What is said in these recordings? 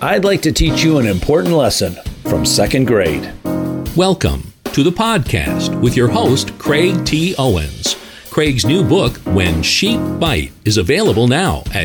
I'd like to teach you an important lesson from second grade. Welcome to the podcast with your host, Craig T. Owens. Craig's new book, When Sheep Bite, is available now at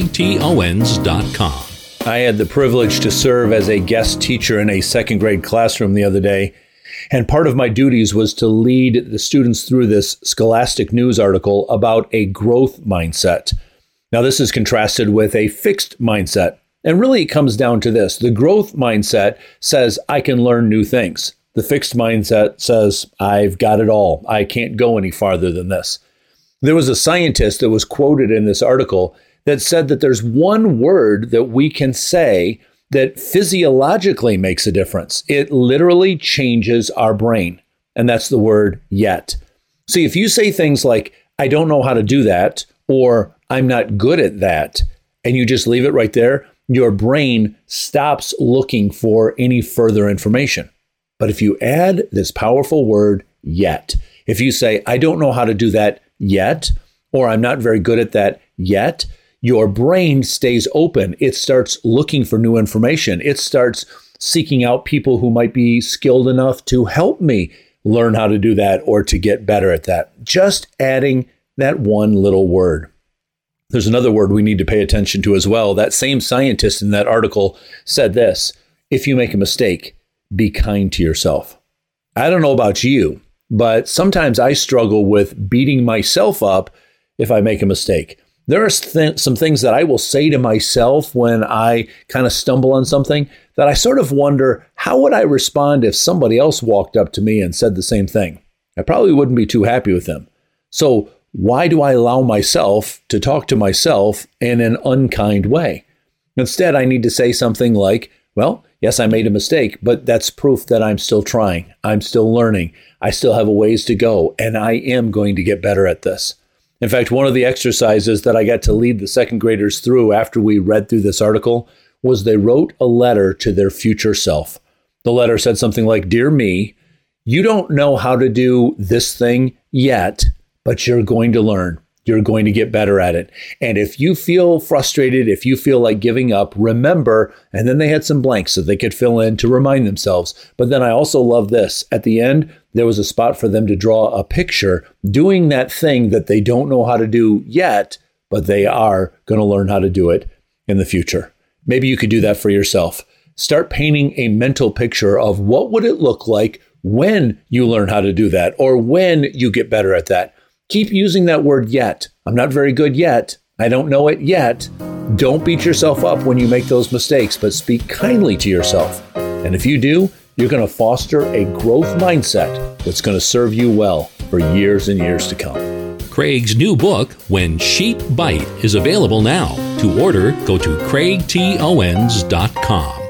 craigtowens.com. I had the privilege to serve as a guest teacher in a second grade classroom the other day, and part of my duties was to lead the students through this Scholastic News article about a growth mindset. Now, this is contrasted with a fixed mindset, and really it comes down to this. The growth mindset says, I can learn new things. The fixed mindset says, I've got it all. I can't go any farther than this. There was a scientist that was quoted in this article that said that there's one word that we can say that physiologically makes a difference. It literally changes our brain, and that's the word yet. See, if you say things like, I don't know how to do that, or I'm not good at that, and you just leave it right there, your brain stops looking for any further information. But if you add this powerful word, yet, if you say, I don't know how to do that yet, or I'm not very good at that yet, your brain stays open. It starts looking for new information. It starts seeking out people who might be skilled enough to help me learn how to do that or to get better at that. Just adding that one little word. There's another word we need to pay attention to as well. That same scientist in that article said this: if you make a mistake, be kind to yourself. I don't know about you, but sometimes I struggle with beating myself up if I make a mistake. There are some things that I will say to myself when I kind of stumble on something that I sort of wonder, how would I respond if somebody else walked up to me and said the same thing? I probably wouldn't be too happy with them. So why do I allow myself to talk to myself in an unkind way? Instead, I need to say something like, well, yes, I made a mistake, but that's proof that I'm still trying. I'm still learning. I still have a ways to go, and I am going to get better at this. In fact, one of the exercises that I got to lead the second graders through after we read through this article was they wrote a letter to their future self. The letter said something like, Dear me, you don't know how to do this thing yet, but you're going to learn. You're going to get better at it. And if you feel frustrated, if you feel like giving up, remember, and then they had some blanks that they could fill in to remind themselves. But then I also love this. At the end, there was a spot for them to draw a picture doing that thing that they don't know how to do yet, but they are going to learn how to do it in the future. Maybe you could do that for yourself. Start painting a mental picture of what would it look like when you learn how to do that or when you get better at that. Keep using that word yet. I'm not very good yet. I don't know it yet. Don't beat yourself up when you make those mistakes, but speak kindly to yourself. And if you do, you're going to foster a growth mindset that's going to serve you well for years and years to come. Craig's new book, When Sheep Bite, is available now. To order, go to craigtowens.com.